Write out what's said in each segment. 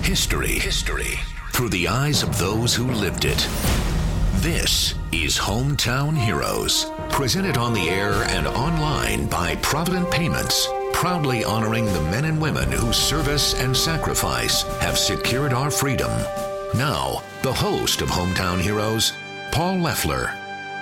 History through the eyes of those who lived it. This is Hometown Heroes, presented on the air and online by Provident Payments, proudly honoring the men and women whose service and sacrifice have secured our freedom. Now, the host of Hometown Heroes, Paul Leffler.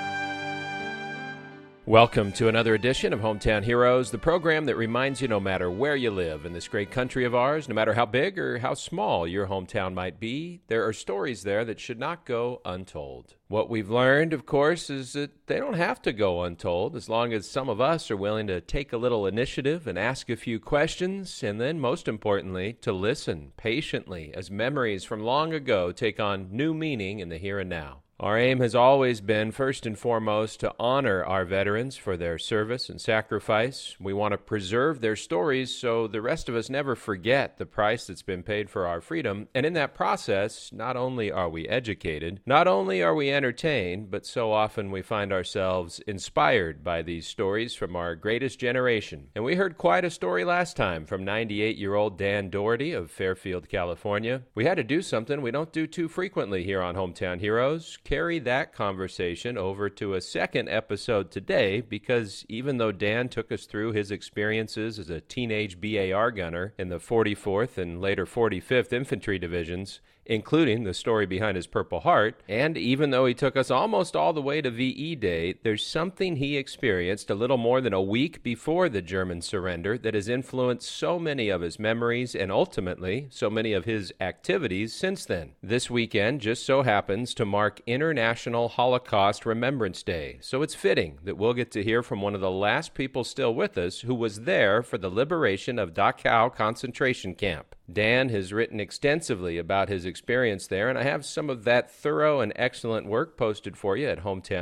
Welcome to another edition of Hometown Heroes, the program that reminds you no matter where you live in this great country of ours, no matter how big or how small your hometown might be, there are stories there that should not go untold. What we've learned, of course, is that they don't have to go untold as long as some of us are willing to take a little initiative and ask a few questions, and then, most importantly, to listen patiently as memories from long ago take on new meaning in the here and now. Our aim has always been, first and foremost, to honor our veterans for their service and sacrifice. We want to preserve their stories so the rest of us never forget the price that's been paid for our freedom. And in that process, not only are we educated, not only are we entertained, but so often we find ourselves inspired by these stories from our greatest generation. And we heard quite a story last time from 98-year-old Dan Doherty of Fairfield, California. We had to do something we don't do too frequently here on Hometown Heroes. Carry that conversation over to a second episode today, because even though Dan took us through his experiences as a teenage BAR gunner in the 44th and later 45th Infantry Divisions, including the story behind his Purple Heart, and even though he took us almost all the way to VE Day, there's something he experienced a little more than a week before the German surrender that has influenced so many of his memories and ultimately so many of his activities since then. This weekend just so happens to mark International Holocaust Remembrance Day, so it's fitting that we'll get to hear from one of the last people still with us who was there for the liberation of Dachau concentration camp. Dan has written extensively about his experience there, and I have some of that thorough and excellent work posted for you at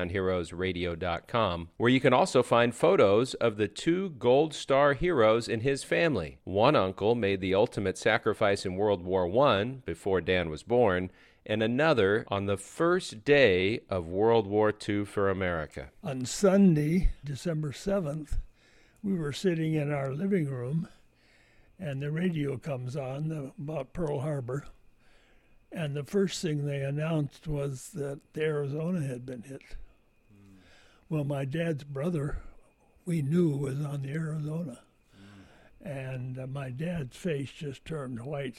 hometownheroesradio.com, where you can also find photos of the two Gold Star heroes in his family. One uncle made the ultimate sacrifice in World War I before Dan was born, and another on the first day of World War II for America. On Sunday, December 7th, we were sitting in our living room, and the radio comes on about Pearl Harbor, and the first thing they announced was that the Arizona had been hit. Well, my dad's brother, we knew, was on the Arizona, and my dad's face just turned white,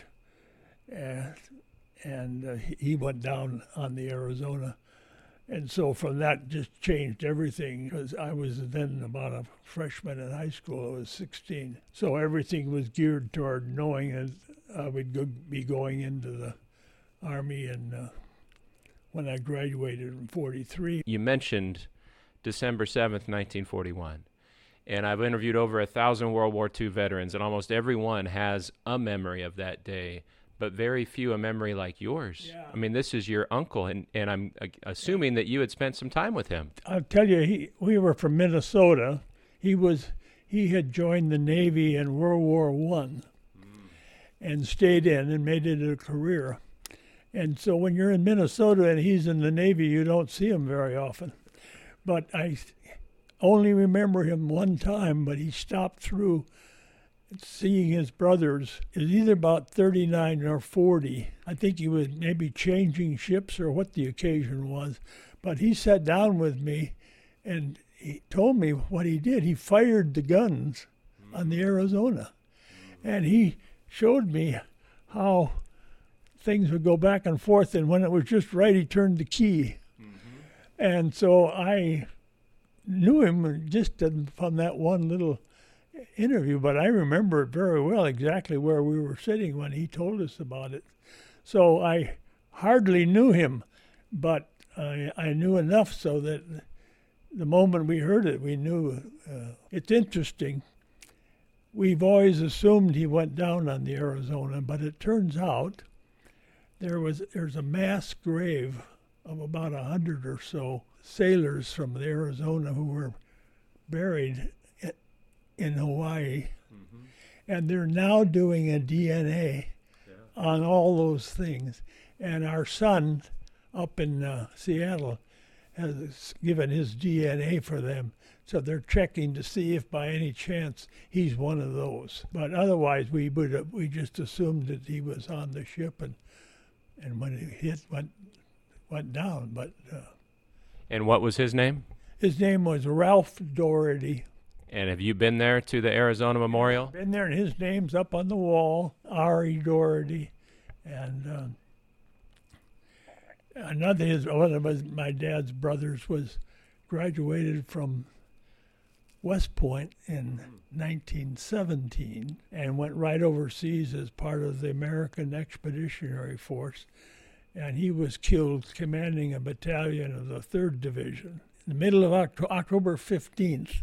and he went down on the Arizona. And so from that just changed everything, because I was then about a freshman in high school. I was 16. So everything was geared toward knowing that I would be going into the Army and when I graduated in 43. You mentioned December 7th, 1941. And I've interviewed over 1,000 World War II veterans, and almost everyone has a memory of that day, but very few a memory like yours. Yeah. I mean, this is your uncle, and I'm assuming that you had spent some time with him. I'll tell you, we were from Minnesota. He had joined the Navy in World War I and stayed in and made it a career. And so when you're in Minnesota and he's in the Navy, you don't see him very often. But I only remember him one time, but he stopped through seeing his brothers. It was either about 39 or 40. I think he was maybe changing ships or what the occasion was. But he sat down with me and he told me what he did. He fired the guns on the Arizona. And he showed me how things would go back and forth, and when it was just right, he turned the key. And so I knew him just from that one little interview, but I remember it very well, exactly where we were sitting when he told us about it. So I hardly knew him, but I knew enough so that the moment we heard it, we knew. It's interesting. We've always assumed he went down on the Arizona, but it turns out there's a mass grave of about 100 or so sailors from the Arizona who were buried in Hawaii, and they're now doing a DNA on all those things. And our son up in Seattle has given his DNA for them. So they're checking to see if by any chance he's one of those. But otherwise, we just assumed that he was on the ship, and when it hit, went down. But And what was his name? his name was Ralph Doherty. And have you been there to the Arizona Memorial? Been there, and his name's up on the wall, R.E. Doherty. And one of my dad's brothers was graduated from West Point in 1917 and went right overseas as part of the American Expeditionary Force. And he was killed commanding a battalion of the 3rd Division in the middle of October 15th,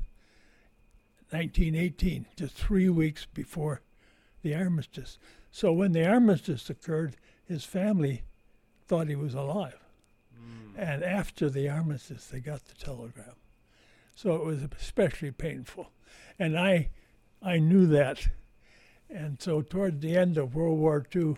1918, just 3 weeks before the armistice. So when the armistice occurred, his family thought he was alive. And after the armistice, they got the telegram. So it was especially painful. And I knew that. And so toward the end of World War II,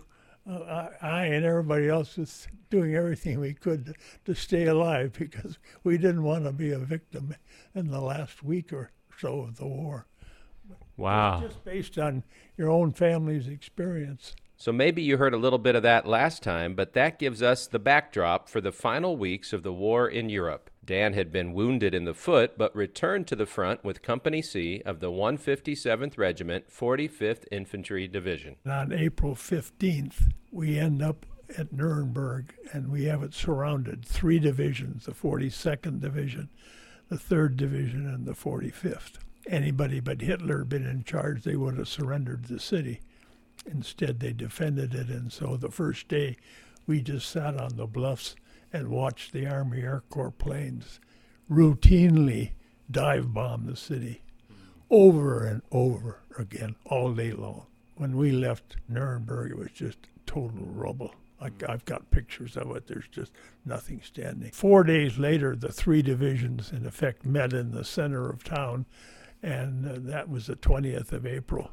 I and everybody else was doing everything we could to stay alive because we didn't want to be a victim in the last week or so of the war. Wow. Just based on your own family's experience. So maybe you heard a little bit of that last time, but that gives us the backdrop for the final weeks of the war in Europe. Dan had been wounded in the foot, but returned to the front with Company C of the 157th Regiment, 45th Infantry Division. On April 15th, we end up at Nuremberg, and we have it surrounded. 3 divisions, the 42nd Division, the 3rd Division, and the 45th. Anybody but Hitler had been in charge, they would have surrendered the city. Instead, they defended it, and so the first day, we just sat on the bluffs and watched the Army Air Corps planes routinely dive bomb the city over and over again all day long. When we left Nuremberg, it was just total rubble. I've got pictures of it. There's just nothing standing. 4 days later, the 3 divisions, in effect, met in the center of town, and that was the 20th of April.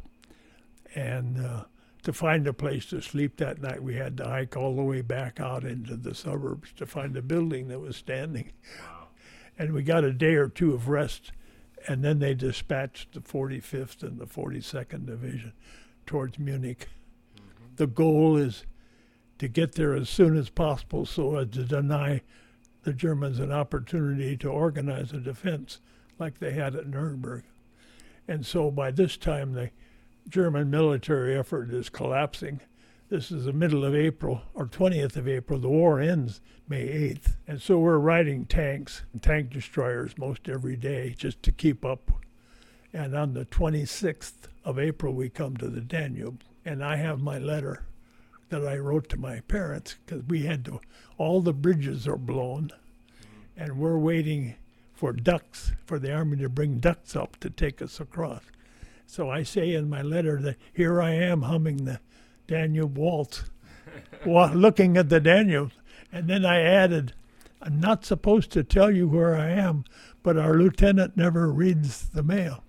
And to find a place to sleep that night, we had to hike all the way back out into the suburbs to find a building that was standing. Wow. And we got a day or two of rest, and then they dispatched the 45th and the 42nd Division towards Munich. Mm-hmm. The goal is to get there as soon as possible so as to deny the Germans an opportunity to organize a defense like they had at Nuremberg. And so by this time, the German military effort is collapsing. This is the middle of April, or 20th of April. The war ends May 8th. And so we're riding tanks and tank destroyers most every day just to keep up. And on the 26th of April, we come to the Danube. And I have my letter that I wrote to my parents because we had to, all the bridges are blown. And we're waiting for ducks, for the army to bring ducks up to take us across. So I say in my letter that here I am humming the Danube Waltz, looking at the Danube. And then I added, I'm not supposed to tell you where I am, but our lieutenant never reads the mail.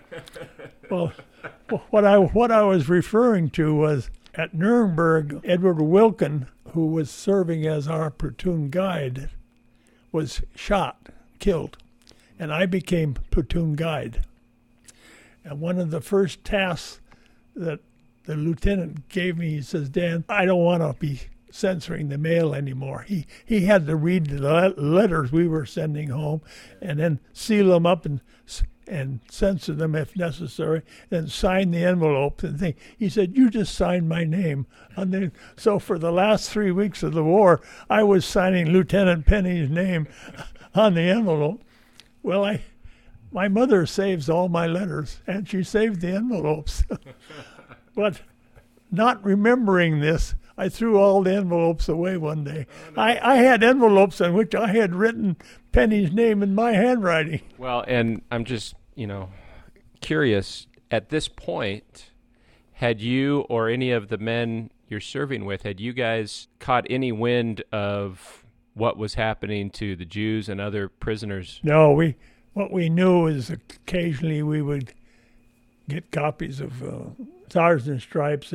Well, what I was referring to was at Nuremberg, Edward Wilken, who was serving as our platoon guide, was shot, killed, and I became platoon guide. And one of the first tasks that the lieutenant gave me, he says, Dan, I don't want to be censoring the mail anymore. He had to read the letters we were sending home and then seal them up and censor them if necessary, then sign the envelopes and things. He said, you just signed my name. So for the last 3 weeks of the war, I was signing Lieutenant Penny's name on the envelope. Well, my mother saves all my letters, and she saved the envelopes. But not remembering this, I threw all the envelopes away one day. Oh, no. I had envelopes on which I had written Penny's name in my handwriting. Well, and I'm just, curious, at this point, had you or any of the men you're serving with, had you guys caught any wind of what was happening to the Jews and other prisoners? No, what we knew is occasionally we would get copies of Stars and Stripes, and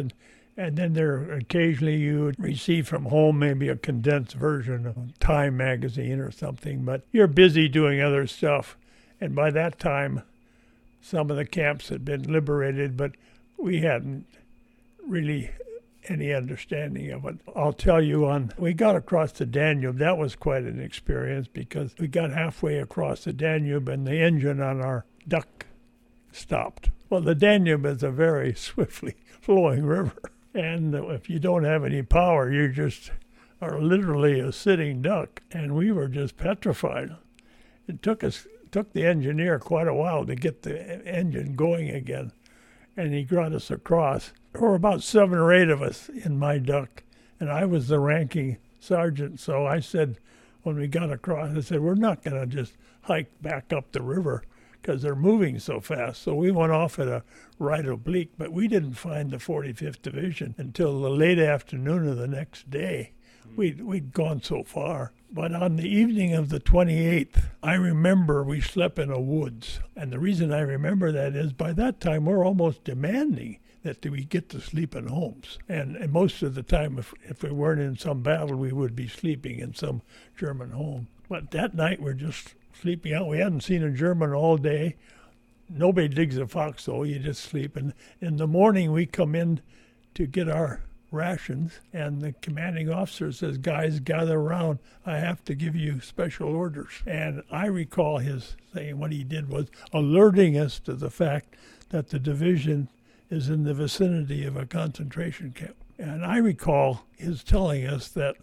And then there occasionally you would receive from home maybe a condensed version of Time magazine or something, but you're busy doing other stuff. And by that time, some of the camps had been liberated, but we hadn't really any understanding of it. I'll tell you, we got across the Danube. That was quite an experience because we got halfway across the Danube and the engine on our duck stopped. Well, the Danube is a very swiftly flowing river. And if you don't have any power, you just are literally a sitting duck. And we were just petrified. It took the engineer quite a while to get the engine going again. And he got us across. There were about 7 or 8 of us in my duck. And I was the ranking sergeant. So I said, when we got across, I said, we're not going to just hike back up the river because they're moving so fast. So we went off at a right oblique, but we didn't find the 45th Division until the late afternoon of the next day. We'd gone so far. But on the evening of the 28th, I remember we slept in a woods. And the reason I remember that is by that time we're almost demanding that we get to sleep in homes. And most of the time, if we weren't in some battle, we would be sleeping in some German home. But that night we're just sleeping out. We hadn't seen a German all day. Nobody digs a foxhole. You just sleep. And in the morning, we come in to get our rations, and the commanding officer says, guys, gather around. I have to give you special orders. And I recall his saying what he did was alerting us to the fact that the division is in the vicinity of a concentration camp. And I recall his telling us that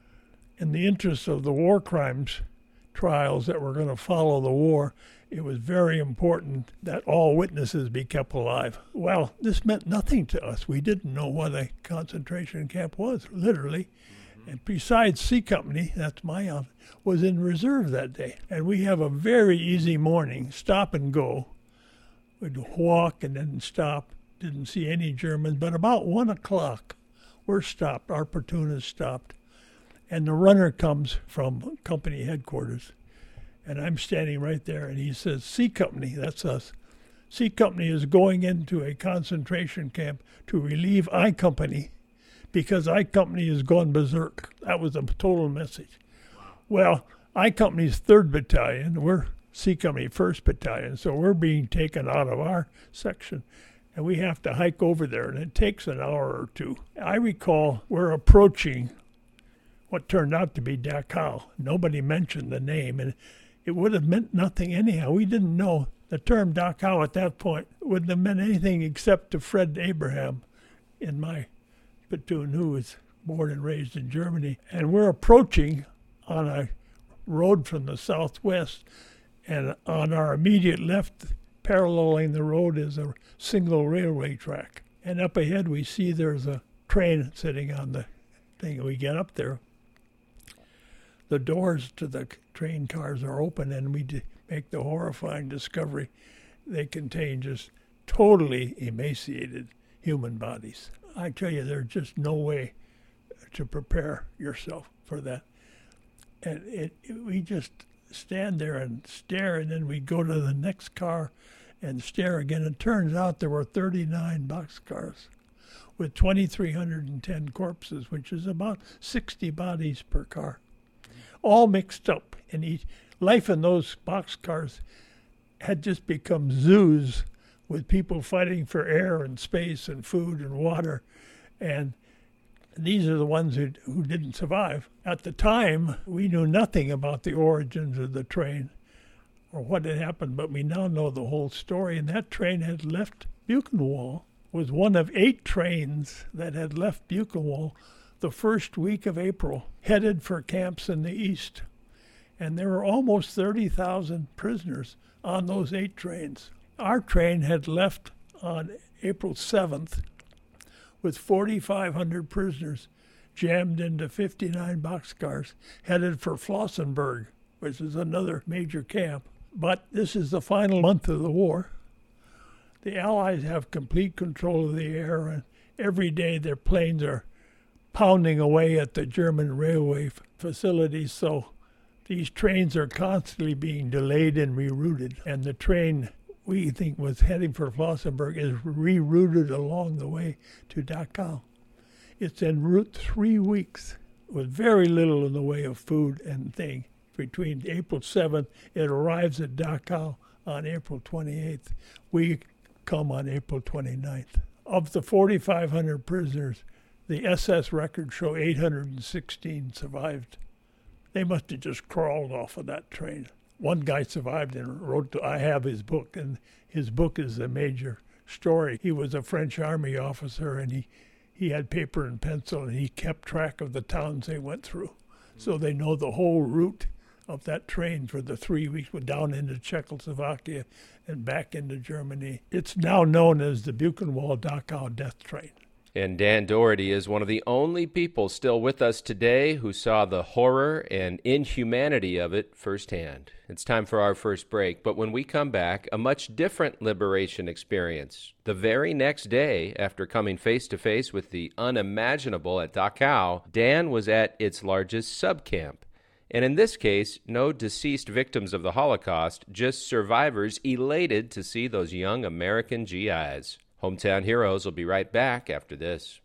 in the interest of the war crimes trials that were going to follow the war, it was very important that all witnesses be kept alive. Well, this meant nothing to us. We didn't know what a concentration camp was, literally. And besides, C Company, that's my outfit, was in reserve that day. And we have a very easy morning, stop and go. We'd walk and then stop. Didn't see any Germans. But about 1 o'clock, we're stopped. Our platoon is stopped. And the runner comes from company headquarters. And I'm standing right there, and he says, C Company, that's us. C Company is going into a concentration camp to relieve I Company because I Company has gone berserk. That was the total message. Well, I Company's 3rd Battalion. We're C Company 1st Battalion, so we're being taken out of our section. And we have to hike over there, and it takes an hour or 2. I recall we're approaching what turned out to be Dachau. Nobody mentioned the name, and it would have meant nothing anyhow. We didn't know. The term Dachau at that point wouldn't have meant anything except to Fred Abraham in my platoon, who was born and raised in Germany. And we're approaching on a road from the southwest, and on our immediate left, paralleling the road, is a single railway track. And up ahead we see there's a train sitting on the thing. We get up there. The doors to the train cars are open, and we make the horrifying discovery they contain just totally emaciated human bodies. I tell you, there's just no way to prepare yourself for that. And we just stand there and stare, and then we go to the next car and stare again. It turns out there were 39 boxcars with 2,310 corpses, which is about 60 bodies per car, all mixed up. And life in those boxcars had just become zoos with people fighting for air and space and food and water. And these are the ones who didn't survive. At the time, we knew nothing about the origins of the train or what had happened, but we now know the whole story. And that train had left Buchenwald, was one of 8 trains that had left Buchenwald the first week of April, headed for camps in the east. And there were almost 30,000 prisoners on those 8 trains. Our train had left on April 7th with 4,500 prisoners jammed into 59 boxcars, headed for Flossenburg, which is another major camp. But this is the final month of the war. The Allies have complete control of the air, and every day their planes are pounding away at the German railway facilities, so these trains are constantly being delayed and rerouted. And the train we think was heading for Flossenburg is rerouted along the way to Dachau. It's en route 3 weeks with very little in the way of food and thing. Between April 7th, it arrives at Dachau on April 28th. We come on April 29th. Of the 4,500 prisoners, the SS records show 816 survived. They must have just crawled off of that train. One guy survived and wrote, I have his book, and his book is a major story. He was a French army officer, and he had paper and pencil, and he kept track of the towns they went through. So they know the whole route of that train for the 3 weeks, went down into Czechoslovakia and back into Germany. It's now known as the Buchenwald-Dachau death train. And Dan Doherty is one of the only people still with us today who saw the horror and inhumanity of it firsthand. It's time for our first break, but when we come back, a much different liberation experience. The very next day, after coming face to face with the unimaginable at Dachau, Dan was at its largest sub-camp. And in this case, no deceased victims of the Holocaust, just survivors elated to see those young American GIs. Hometown Heroes will be right back after this.